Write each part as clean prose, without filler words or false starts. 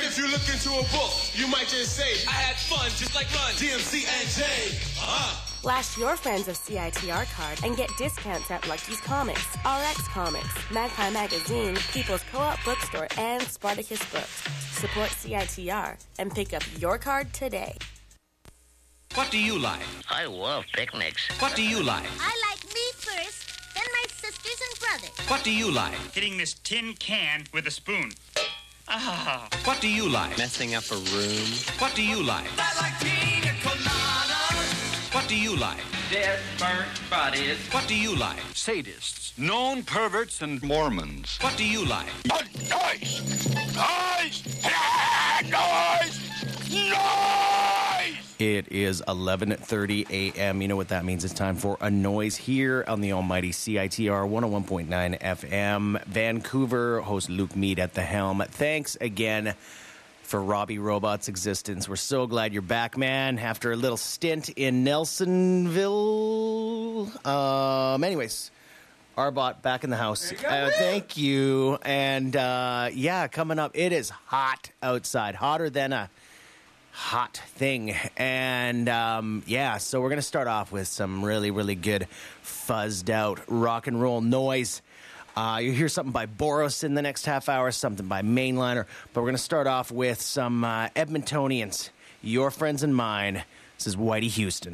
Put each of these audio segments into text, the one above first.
If you look into a book, you might just say, I had fun just like Run, DMC and J. Flash your friends of CITR card and get discounts at Lucky's Comics, RX Comics, Magpie Magazine, People's Co-op Bookstore, and Spartacus Books. Support CITR and pick up your card today. What do you like? I love picnics. What do you like? I like me first, then my sisters and brothers. What do you like? Hitting this tin can with a spoon. Ah. What do you like? Messing up a room. What do you like? I like pina coladas. What do you like? Dead, burnt bodies. What do you like? Sadists, known perverts, and Mormons. What do you like? Noise! Noise! Noise! Noise! It is 11:30 a.m. You know what that means. It's time for a noise here on the almighty CITR 101.9 FM. Vancouver, host Luke Mead at the helm. Thanks again for Robbie Robot's existence. We're so glad you're back, man, after a little stint in Nelsonville. Anyways, Arbot back in the house. Thank you. And yeah, coming up, it is hot outside, hotter than a hot thing. And yeah, so we're going to start off with some really, really good fuzzed out rock and roll noise. You'll hear something by Boros in the next half hour, something by Mainliner, but we're going to start off with some Edmontonians, your friends and mine. This is Whitey Houston.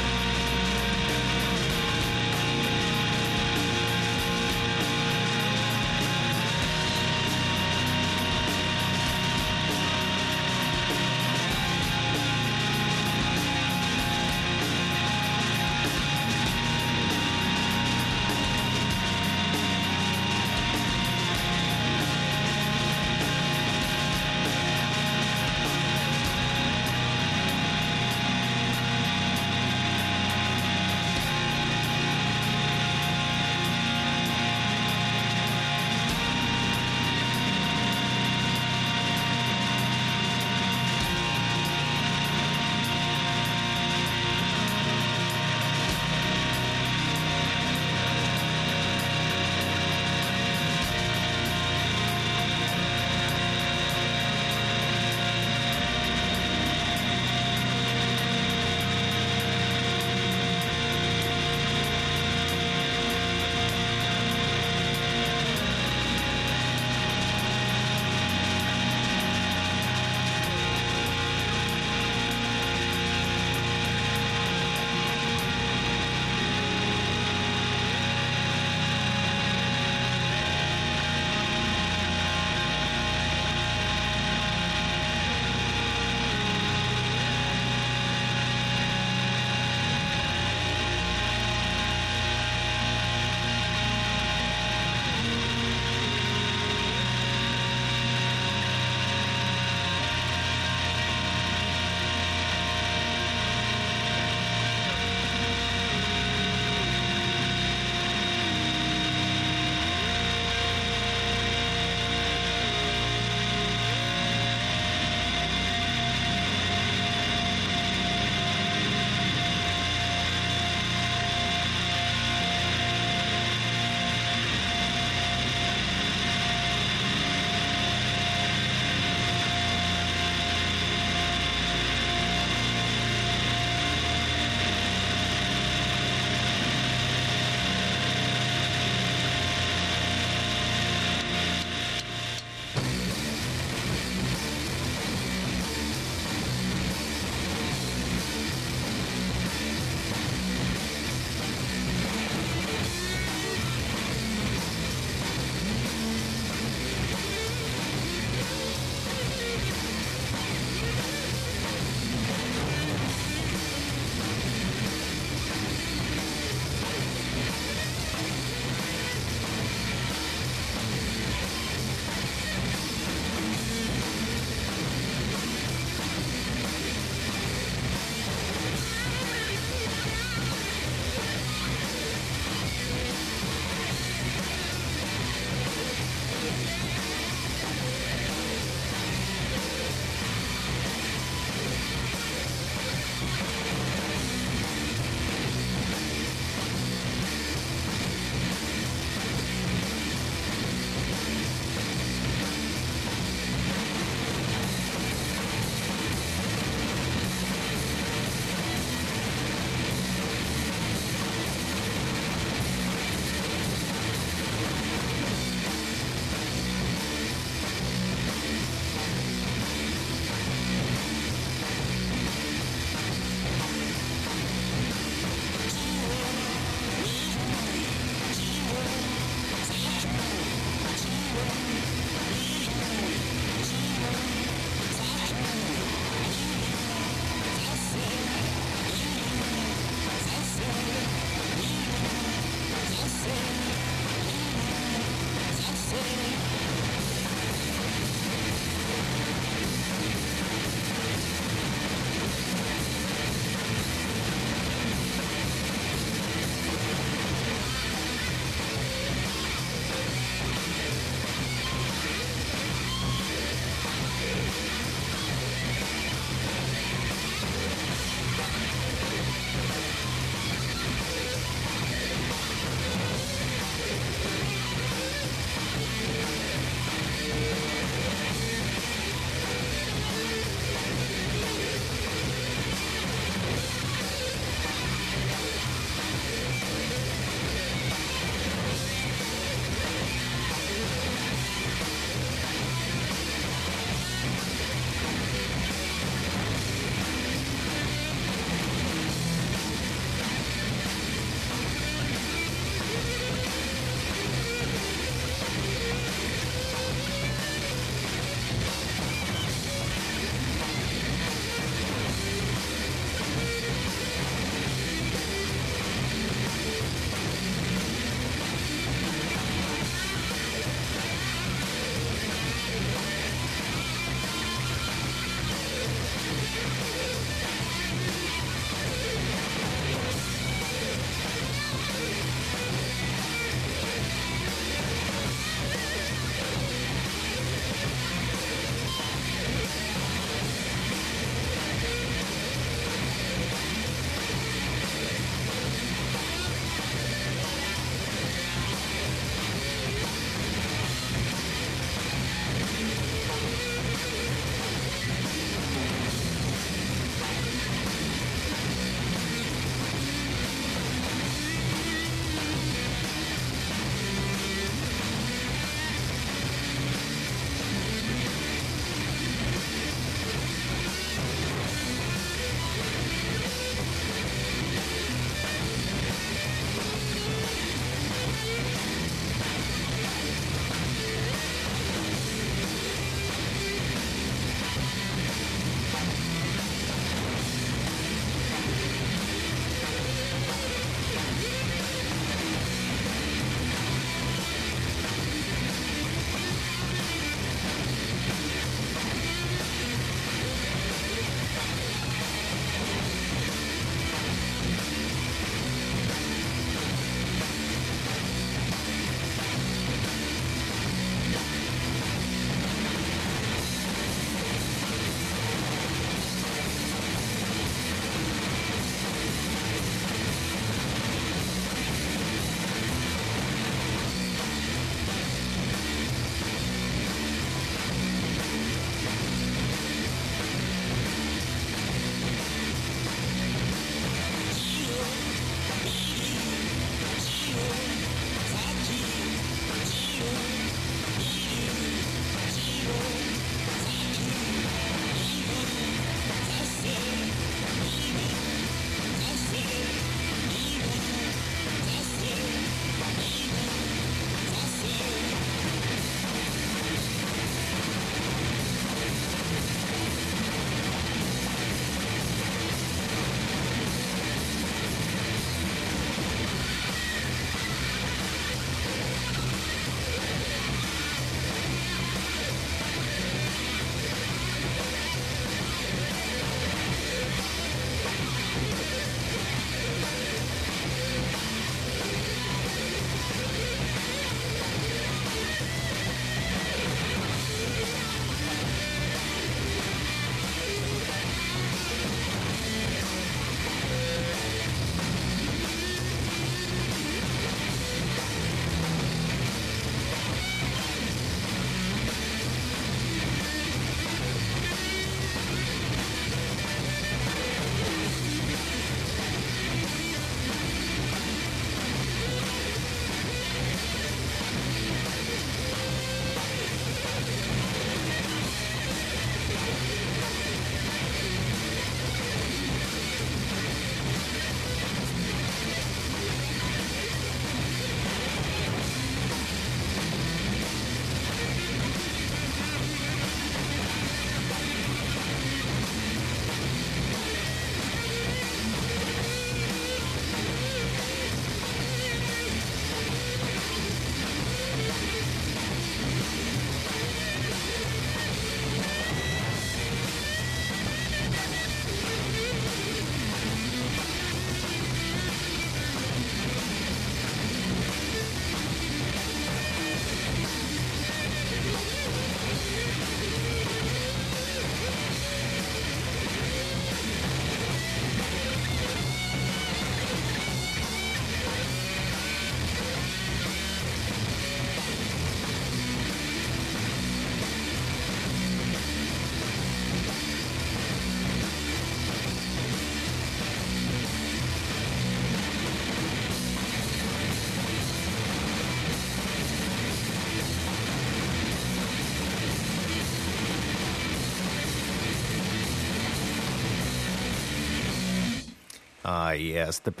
Yes, the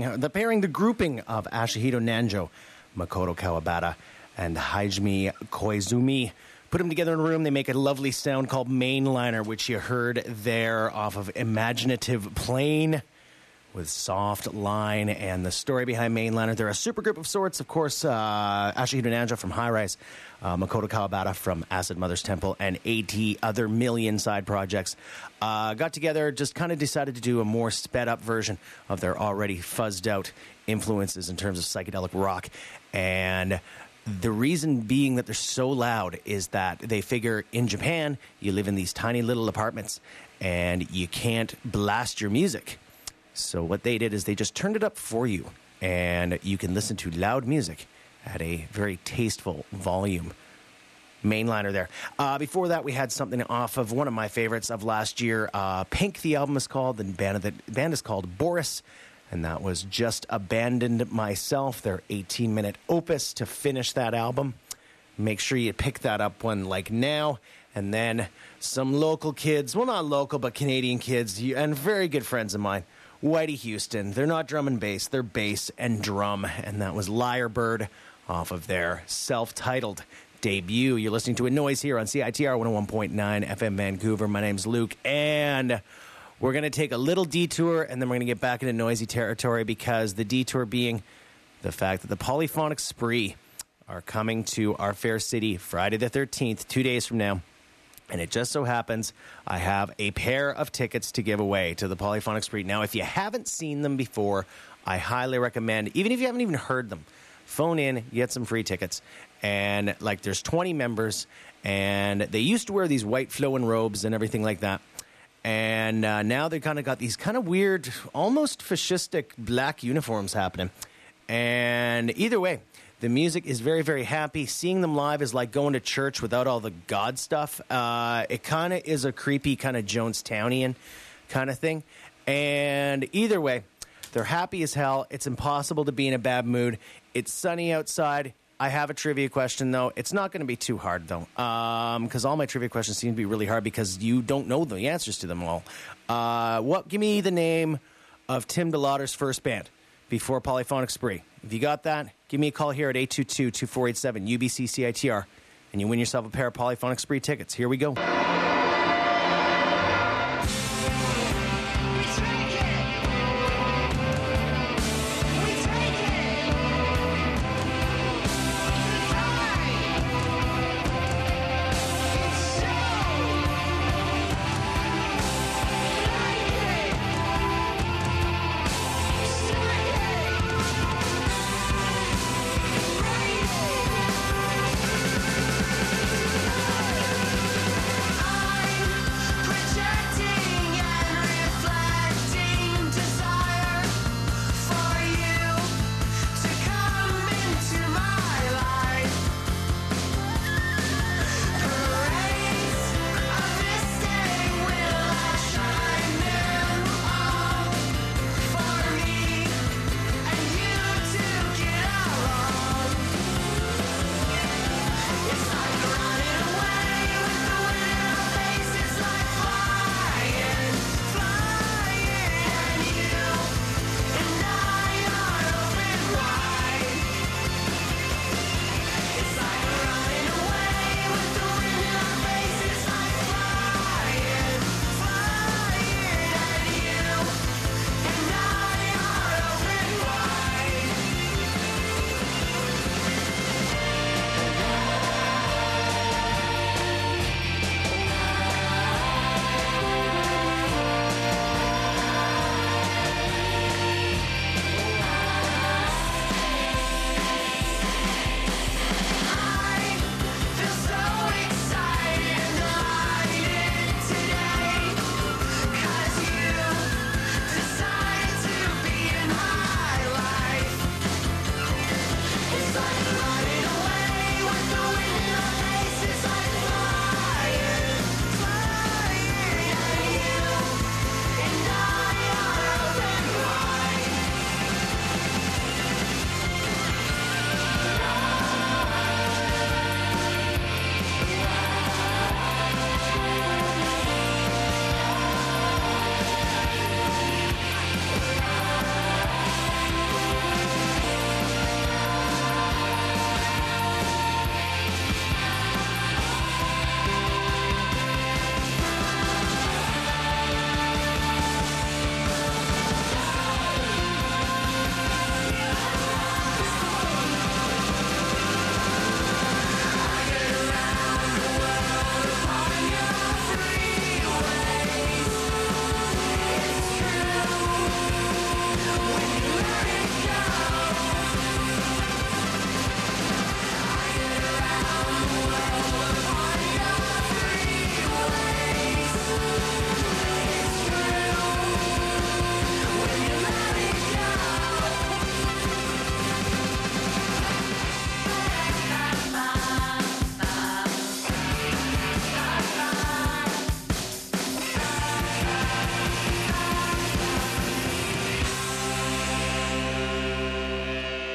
grouping of Ashihito Nanjo, Makoto Kawabata, and Hajime Koizumi. Put them together in a room, they make a lovely sound called Mainliner, which you heard there off of Imaginative Plane with Soft Line. And the story behind Mainliner, they're a supergroup of sorts. Of course, Ashihito Nanjo from High Rise, Makoto Kawabata from Acid Mother's Temple, and 80 other million side projects. Got together, just kind of decided to do a more sped-up version of their already fuzzed-out influences in terms of psychedelic rock. And the reason being that they're so loud is that they figure in Japan, you live in these tiny little apartments, and you can't blast your music. So what they did is they just turned it up for you, and you can listen to loud music at a very tasteful volume. Mainliner there. Before that, we had something off of one of my favorites of last year. Pink, the album is called. The band is called Boris, and that was Just Abandoned Myself, their 18-minute opus to finish that album. Make sure you pick that up one like now. And then some local kids, well, not local, but Canadian kids, and very good friends of mine, Whitey Houston. They're not drum and bass, they're bass and drum. And that was Lyrebird off of their self-titled debut. You're listening to A Noise here on CITR 101.9 FM Vancouver. My name's Luke, and we're going to take a little detour, and then we're going to get back into noisy territory, because the detour being the fact that the Polyphonic Spree are coming to our fair city Friday the 13th, 2 days from now. And it just so happens I have a pair of tickets to give away to the Polyphonic Spree. Now, if you haven't seen them before, I highly recommend, even if you haven't even heard them, phone in, get some free tickets. And, like, there's 20 members, and they used to wear these white flowing robes and everything like that. And now they kind of got these kind of weird, almost fascistic black uniforms happening. And either way, the music is very, very happy. Seeing them live is like going to church without all the God stuff. It kind of is a creepy kind of Jonestownian kind of thing. And either way, they're happy as hell. It's impossible to be in a bad mood. It's sunny outside. I have a trivia question, though. It's not going to be too hard, though, because all my trivia questions seem to be really hard because you don't know the answers to them all. Give me the name of Tim DeLauder's first band before Polyphonic Spree. If you got that, give me a call here at 822-2487 UBC-CITR, and you win yourself a pair of Polyphonic Spree tickets. Here we go. I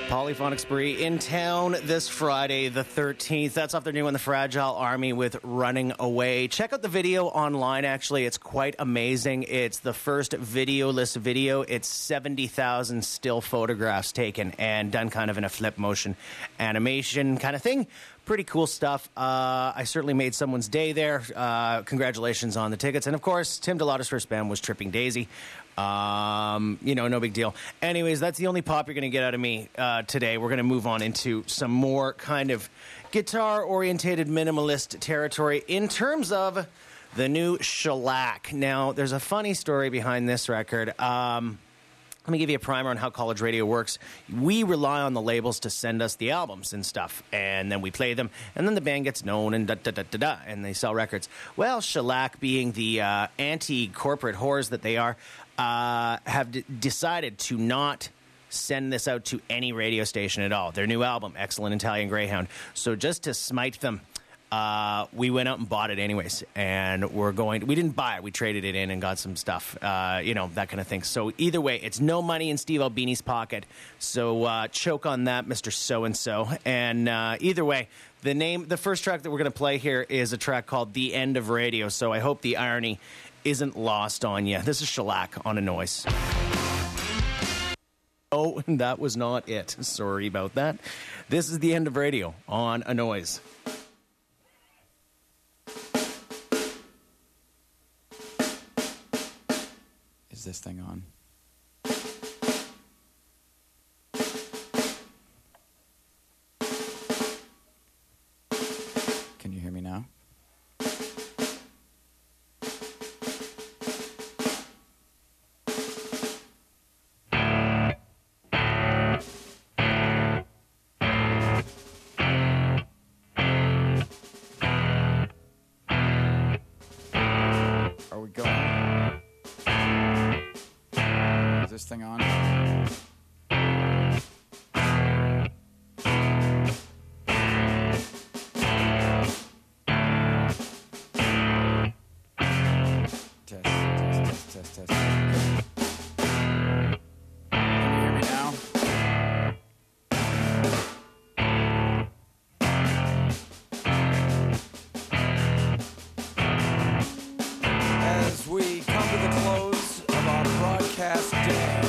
Polyphonic Spree in town this Friday, the 13th. That's off their new one, The Fragile Army with Running Away. Check out the video online, actually. It's quite amazing. It's the first videoless video. It's 70,000 still photographs taken and done kind of in a flip motion animation kind of thing. Pretty cool stuff. I certainly made someone's day there. Congratulations on the tickets. And, of course, Tim DeLauder's first band was Tripping Daisy. No big deal. Anyways, that's the only pop you're going to get out of me today. We're going to move on into some more kind of guitar-orientated minimalist territory in terms of the new Shellac. Now, there's a funny story behind this record. Let me give you a primer on how college radio works. We rely on the labels to send us the albums and stuff, and then we play them, and then the band gets known and da-da-da-da-da, and they sell records. Well, Shellac, being the anti-corporate whores that they are, have decided to not send this out to any radio station at all. Their new album, Excellent Italian Greyhound. So just to smite them, we went out and bought it anyways, and we didn't buy it, we traded it in and got some stuff, that kind of thing. So either way, it's no money in Steve Albini's pocket, so choke on that, Mr. So-and-so. And either way, the first track that we're going to play here is a track called The End of Radio, so I hope the irony isn't lost on you. This is Shellac on A Noise. Oh, that was not it. Sorry about that. This is The End of Radio on A Noise. Is this thing on? Can you hear me now? Are we going? Is this thing on? Test. Can you hear me now? As we come to the close of our broadcast day,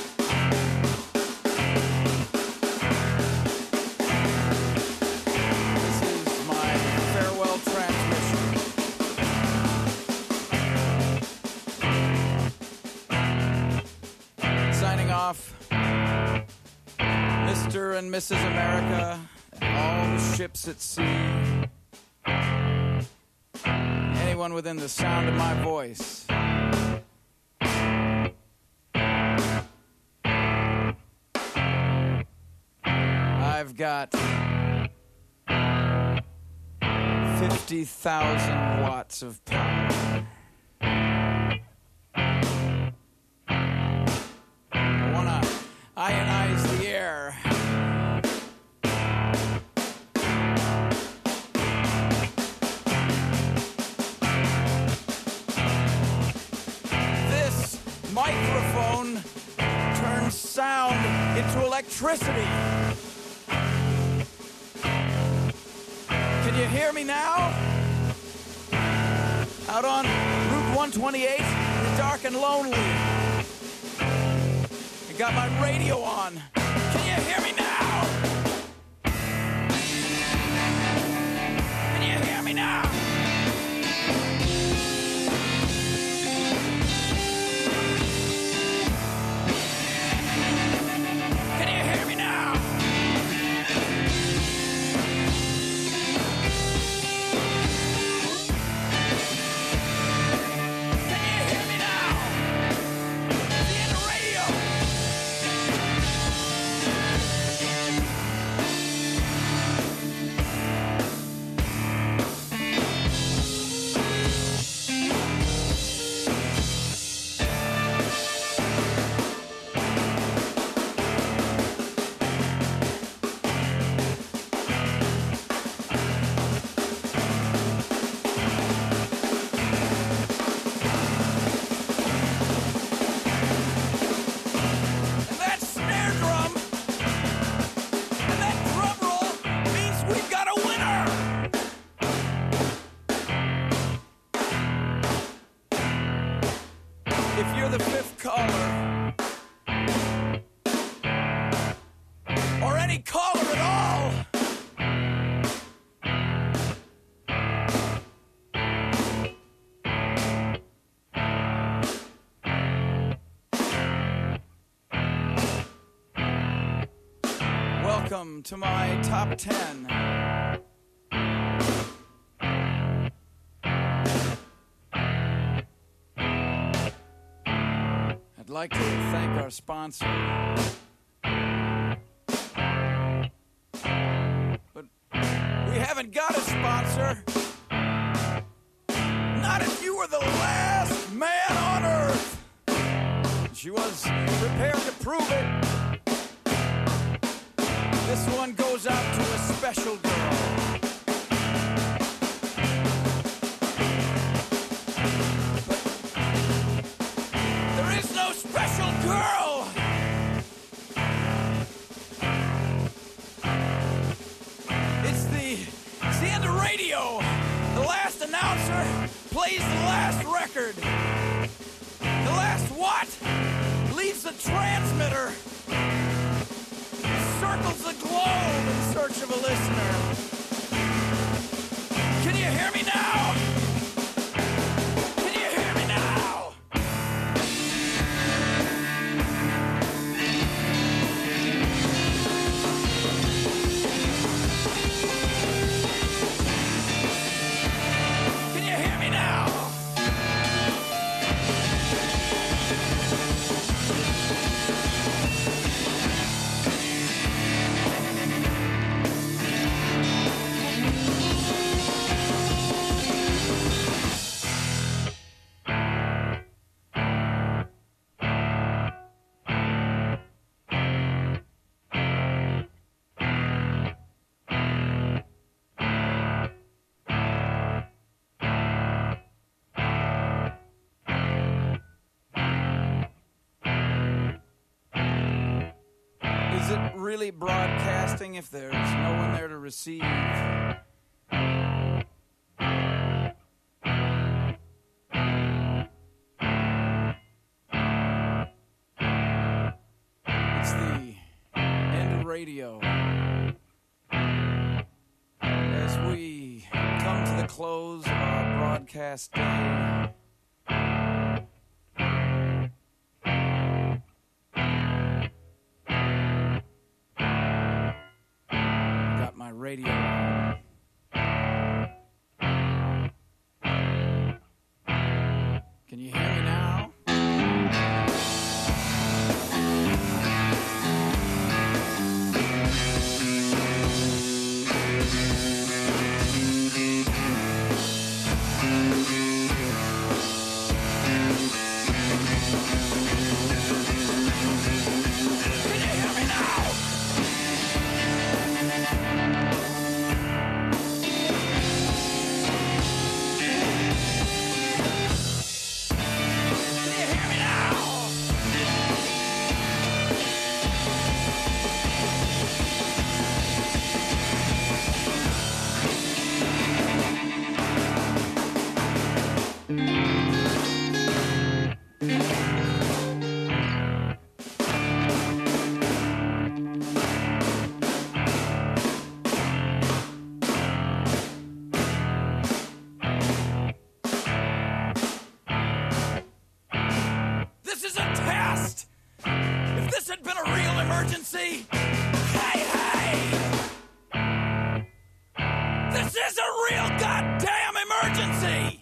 this is my farewell transmission. Signing off, Mr. and Mrs. America, and all the ships at sea. Anyone within the sound of my voice. I've got 50,000 watts of power. I want to ionize the air. This microphone turns sound into electricity. Can you hear me now? Out on Route 128, dark and lonely. I got my radio on. Can you hear me now? Can you hear me now? Can you hear me now? Can you hear me now? The end of radio. any caller at all. Welcome to my top 10. I'd like to thank our sponsor. But we haven't got a sponsor. Not if you were the last man on earth. She was prepared to prove it. This one goes out to a special girl. But there is no special girl. It's the end of radio. The last announcer plays the last record. The last what? Leaves the transmitter. Circles the globe in search of a listener. Can you hear me now? Can you hear me now? Can you hear me now? Is it really broadcasting if there's no one there to receive? It's the end of radio. As we come to the close of our broadcast day, got my radio on. Can you hear me now? Can you hear me now? Can you hear me now? This is a test! If this had been a real emergency, hey! This is a real goddamn emergency!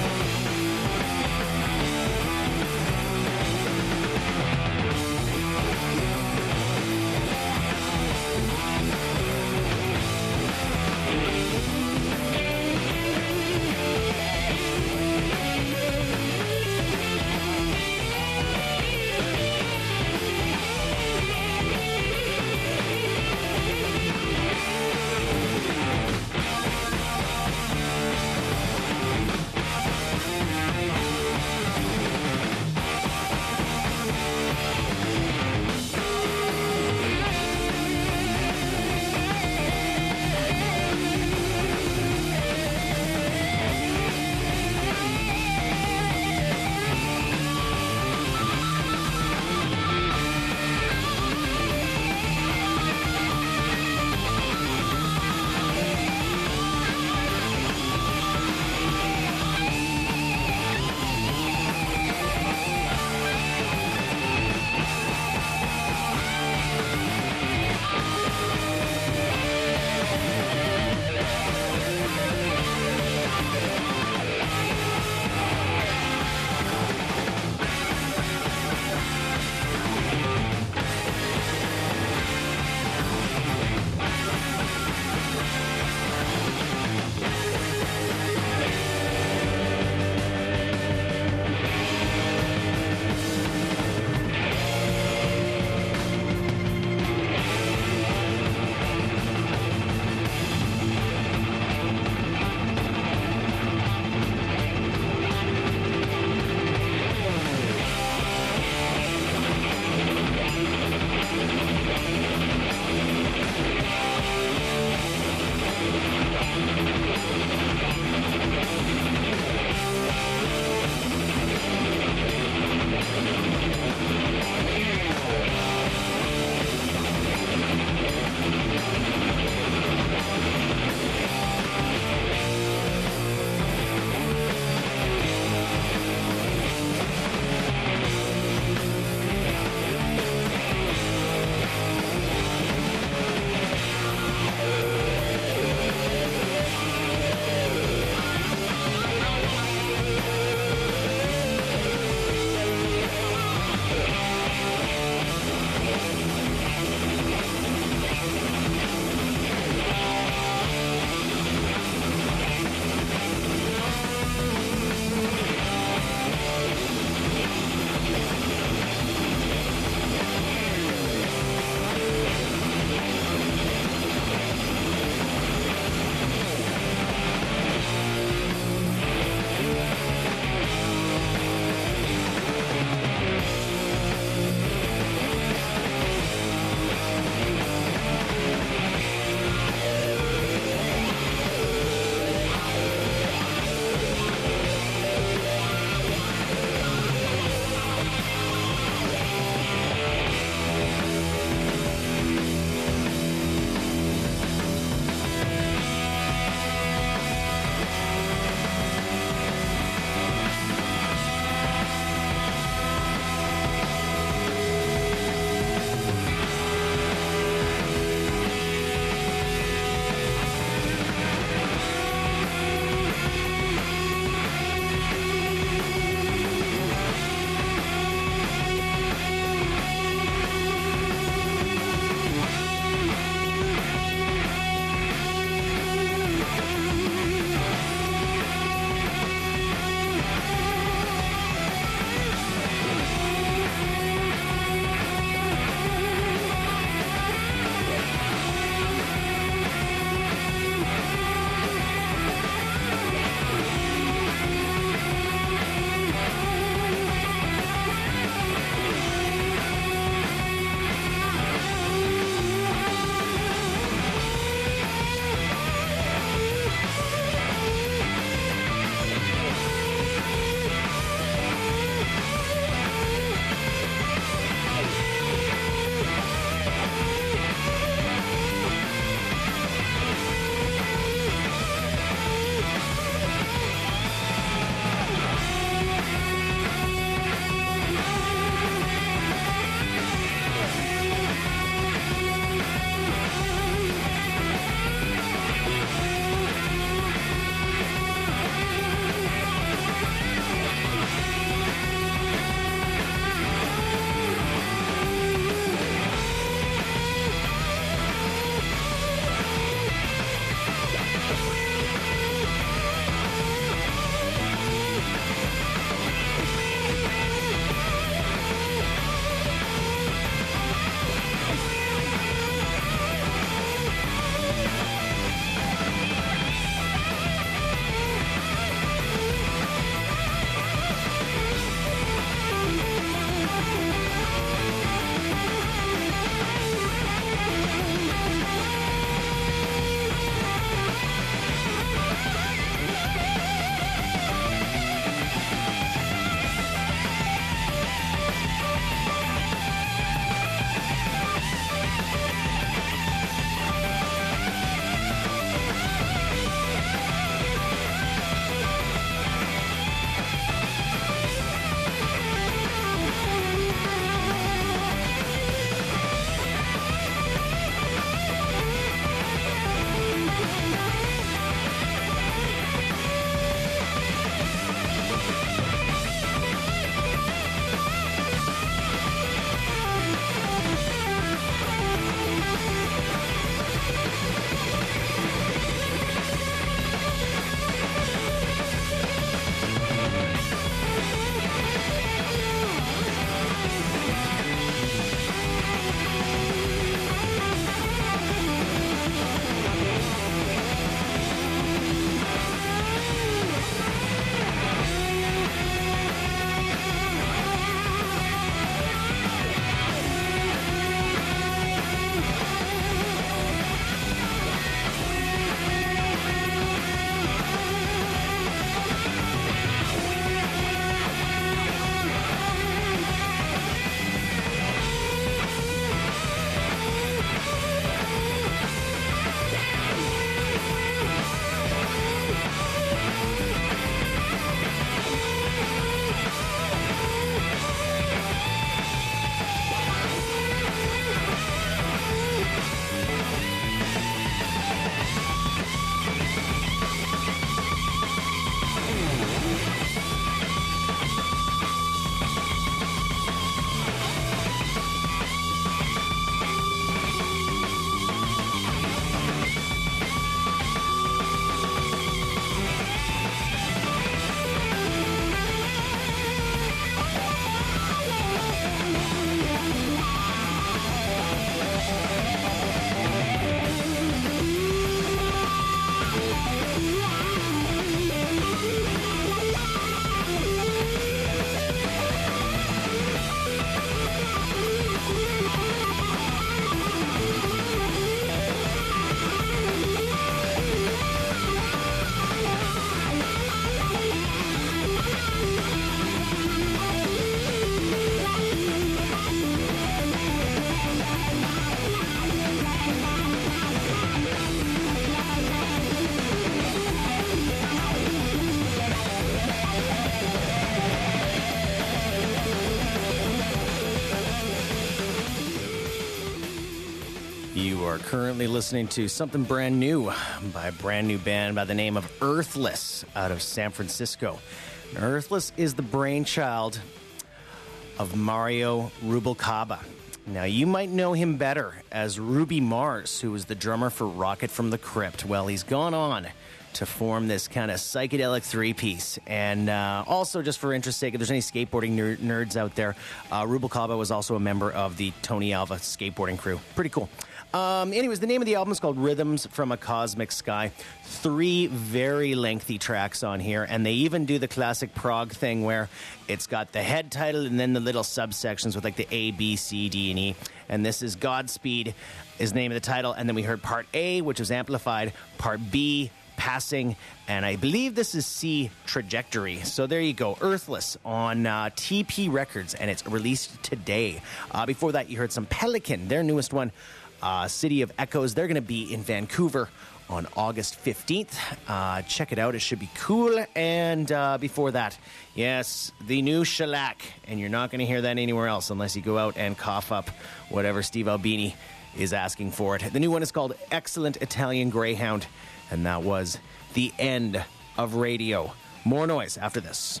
You are currently listening to something brand new by a brand new band by the name of Earthless out of San Francisco. And Earthless is the brainchild of Mario Rubalcaba. Now, you might know him better as Ruby Mars, who was the drummer for Rocket from the Crypt. Well, he's gone on to form this kind of psychedelic three-piece. And also, just for interest's sake, if there's any skateboarding nerds out there, Rubalcaba was also a member of the Tony Alva skateboarding crew. Pretty cool. Anyways, the name of the album is called Rhythms from a Cosmic Sky. 3 very lengthy tracks on here, and they even do the classic prog thing where it's got the head title and then the little subsections with like the A, B, C, D, and E. And this is Godspeed is the name of the title, and then we heard Part A, which was amplified, Part B, Passing, and I believe this is C, Trajectory. So there you go, Earthless on TP Records, and it's released today. Before that, you heard some Pelican, their newest one, City of Echoes. They're going to be in Vancouver on August 15th. Check it out. It should be cool. And before that, yes, the new Shellac. And you're not going to hear that anywhere else unless you go out and cough up whatever Steve Albini is asking for it. The new one is called Excellent Italian Greyhound. And that was the end of radio. More noise after this.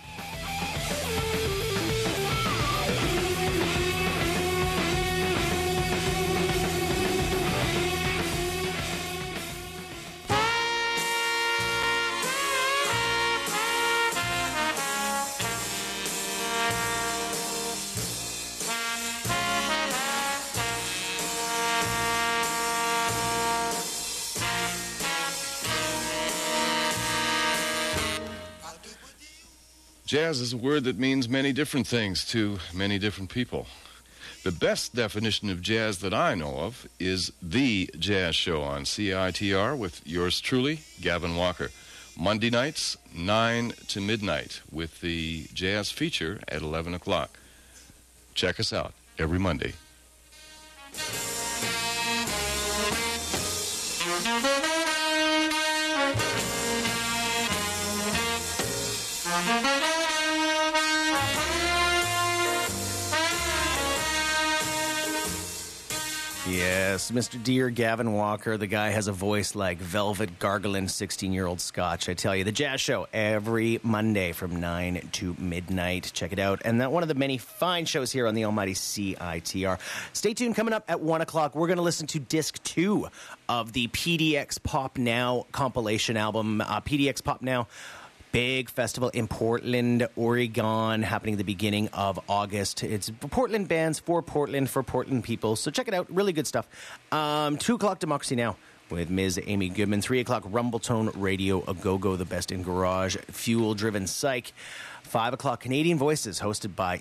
Jazz is a word that means many different things to many different people. The best definition of jazz that I know of is The Jazz Show on CITR with yours truly, Gavin Walker. Monday nights, 9 to midnight, with the jazz feature at 11 o'clock. Check us out every Monday. Yes, Mr. Dear Gavin Walker. The guy has a voice like velvet gargling 16-year-old scotch. I tell you, the Jazz Show every Monday from 9 to midnight. Check it out. And one of the many fine shows here on the almighty CITR. Stay tuned. Coming up at 1 o'clock, we're going to listen to Disc 2 of the PDX Pop Now compilation album. PDX Pop Now, big festival in Portland, Oregon, happening at the beginning of August. It's Portland bands for Portland people. So check it out. Really good stuff. 2 o'clock, Democracy Now! With Ms. Amy Goodman. 3 o'clock, Rumbletone Radio, A Go-Go, the best in garage, fuel-driven psych. 5 o'clock, Canadian Voices, hosted by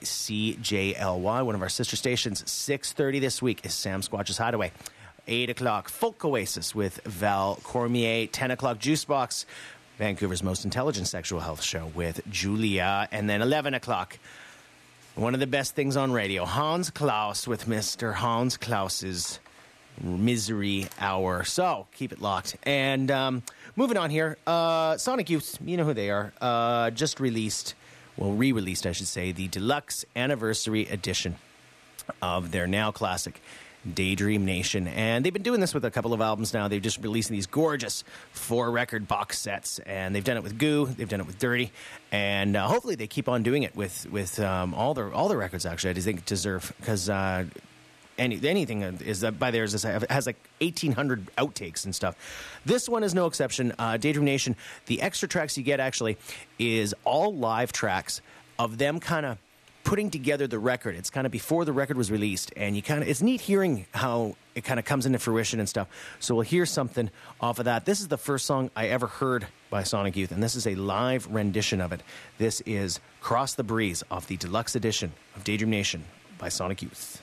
CJLY, one of our sister stations. 6:30 this week is Sam Squatch's Hideaway. 8 o'clock, Folk Oasis with Val Cormier. 10 o'clock, Juicebox, Vancouver's most intelligent sexual health show with Julia. And then 11 o'clock, one of the best things on radio, Hans Klaus with Mr. Hans Klaus's Misery Hour. So keep it locked. And moving on here, Sonic Youth, you know who they are, just released, well, re-released, I should say, the deluxe anniversary edition of their now classic Daydream Nation. And they've been doing this with a couple of albums now. They've just releasing these gorgeous 4-record box sets, and they've done it with Goo, they've done it with Dirty, and hopefully they keep on doing it with all their records. Actually, I just think it deserve, because anything is by theirs has like 1,800 outtakes and stuff. This one is no exception. Daydream Nation, the extra tracks you get actually is all live tracks of them kind of putting together the record. It's kind of before the record was released, and it's neat hearing how it kind of comes into fruition and stuff. So we'll hear something off of that. This is the first song I ever heard by Sonic Youth, and this is a live rendition of it. This is Cross the Breeze off the deluxe edition of Daydream Nation by Sonic Youth.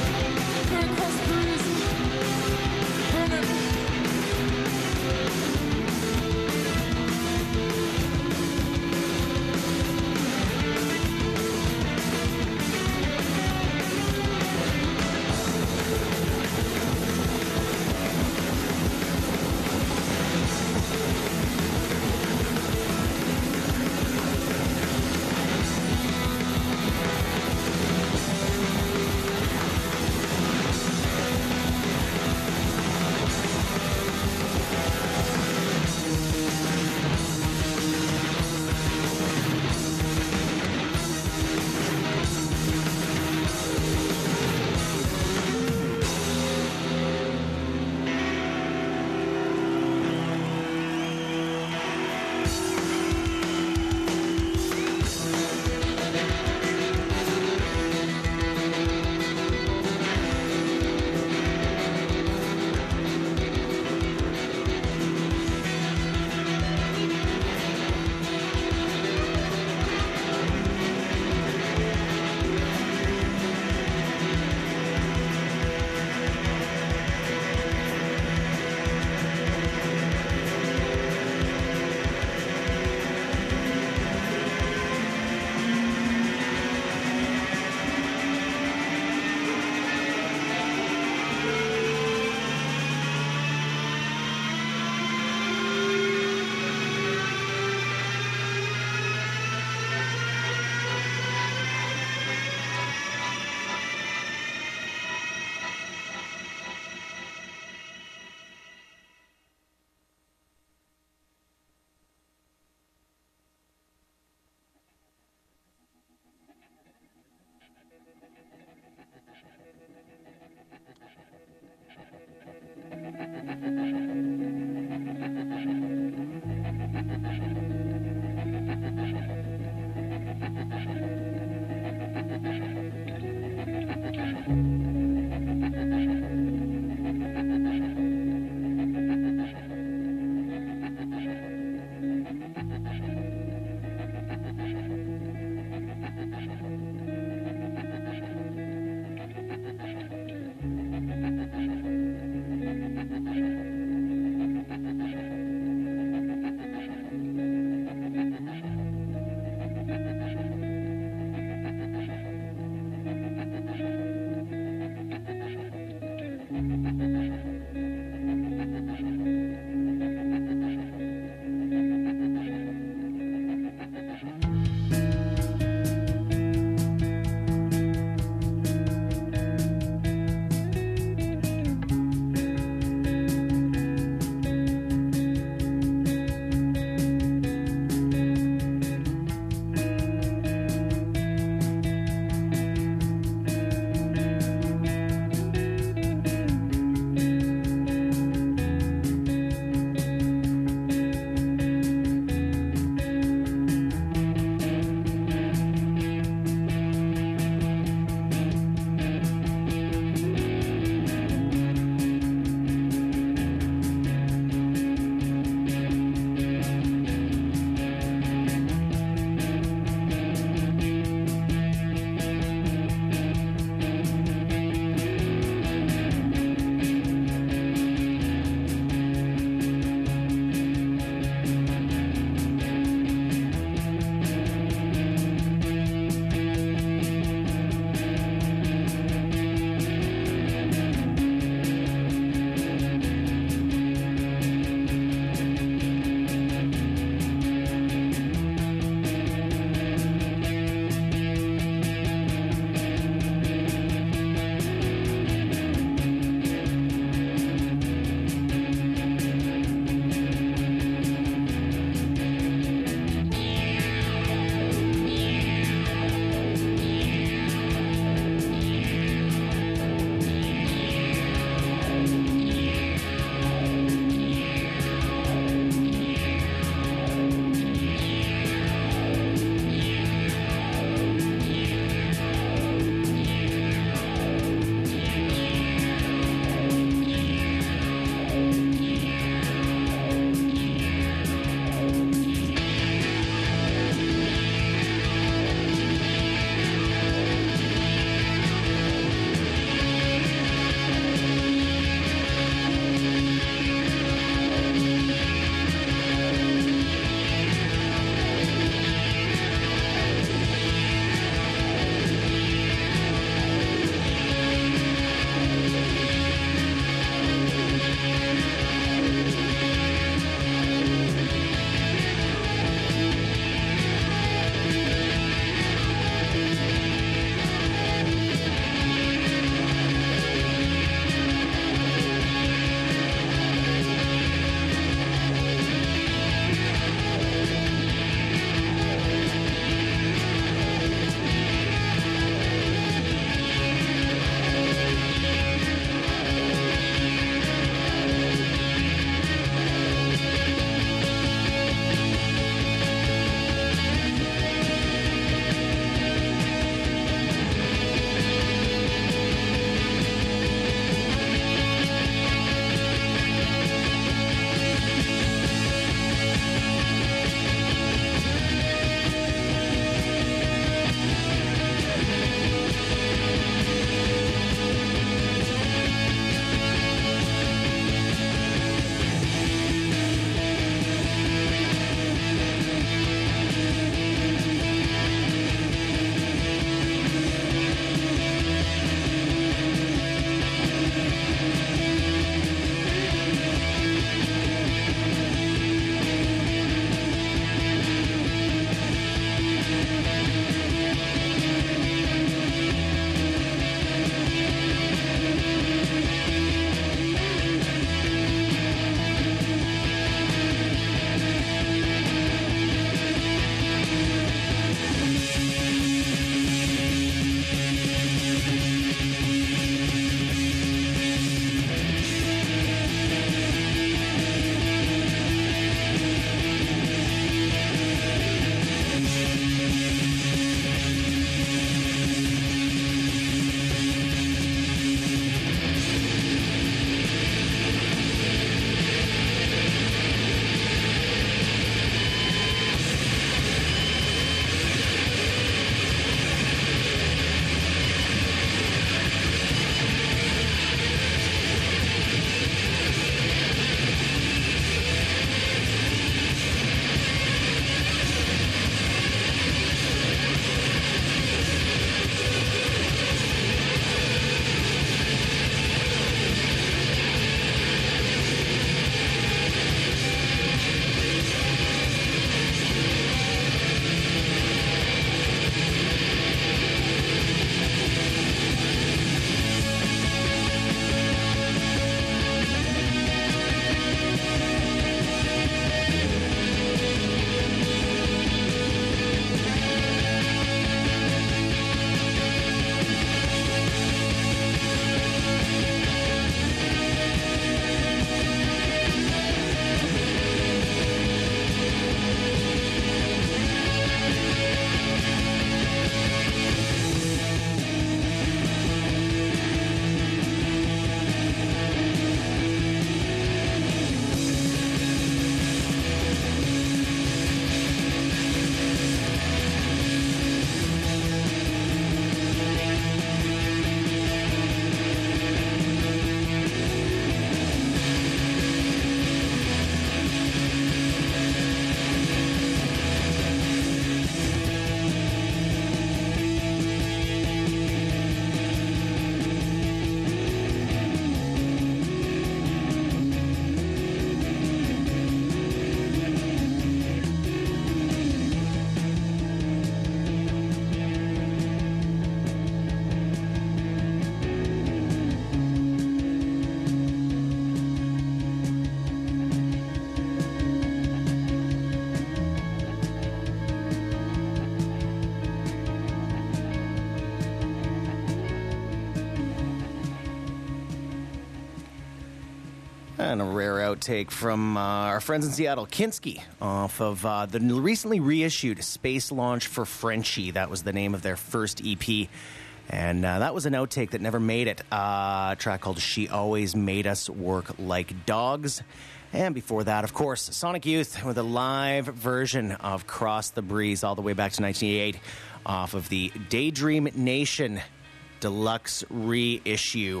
And a rare outtake from our friends in Seattle, Kinski, off of the recently reissued Space Launch for Frenchie. That was the name of their first EP. And that was an outtake that never made it. A track called She Always Made Us Work Like Dogs. And before that, of course, Sonic Youth with a live version of Cross the Breeze all the way back to 1988 off of the Daydream Nation Deluxe reissue.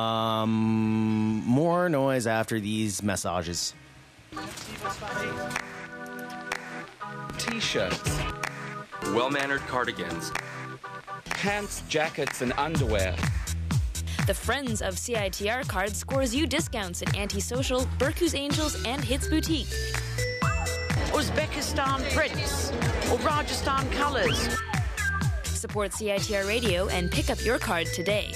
More noise after these messages. T-shirts, well-mannered cardigans, pants, jackets, and underwear. The Friends of CITR card scores you discounts at Antisocial, Berkou's Angels, and Hits Boutique. Uzbekistan prints or Rajasthan colors. Support CITR Radio and pick up your card today.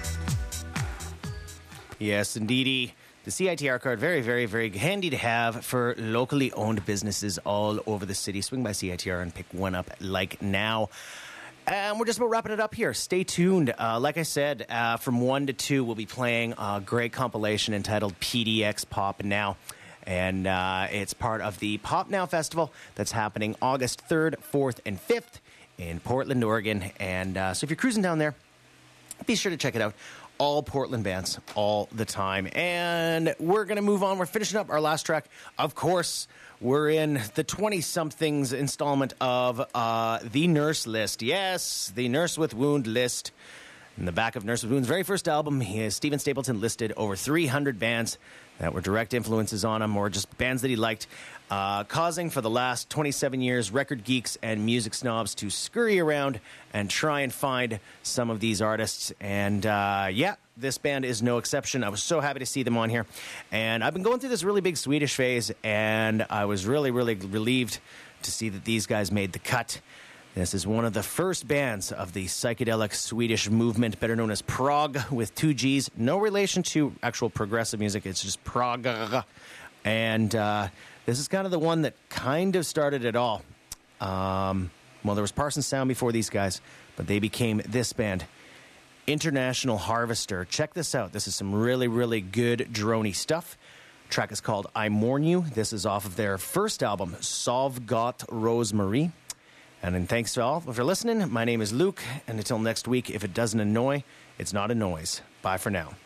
Yes, indeedy. The CITR card, very, very, very handy to have for locally owned businesses all over the city. Swing by CITR and pick one up like now. And we're just about wrapping it up here. Stay tuned. Like I said, from 1 to 2, we'll be playing a great compilation entitled PDX Pop Now. And it's part of the Pop Now Festival that's happening August 3rd, 4th, and 5th in Portland, Oregon. And so if you're cruising down there, be sure to check it out. All Portland bands, all the time. And we're going to move on. We're finishing up our last track. Of course, we're in the 20-somethings installment of The Nurse List. Yes, the Nurse with Wound list. In the back of Nurse with Wound's very first album, Stephen Stapleton listed over 300 bands that were direct influences on him or just bands that he liked, causing for the last 27 years record geeks and music snobs to scurry around and try and find some of these artists. And yeah, this band is no exception. I was so happy to see them on here. And I've been going through this really big Swedish phase, and I was really, really relieved to see that these guys made the cut. This is one of the first bands of the psychedelic Swedish movement, better known as prog, with 2 Gs. No relation to actual progressive music. It's just prog. And this is kind of the one that kind of started it all. Well, there was Parsons Sound before these guys, but they became this band, International Harvester. Check this out. This is some really, really good droney stuff. The track is called I Mourn You. This is off of their first album, Sov Got Rosemary. And then thanks to all for listening. My name is Luke, and until next week, if it doesn't annoy, it's not a noise. Bye for now.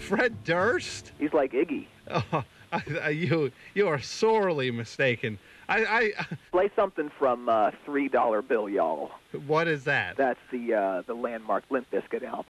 Fred Durst? He's like Iggy. Oh, you are sorely mistaken. I Play something from $3 Bill, y'all. What is that? That's the landmark Limp Bizkit album.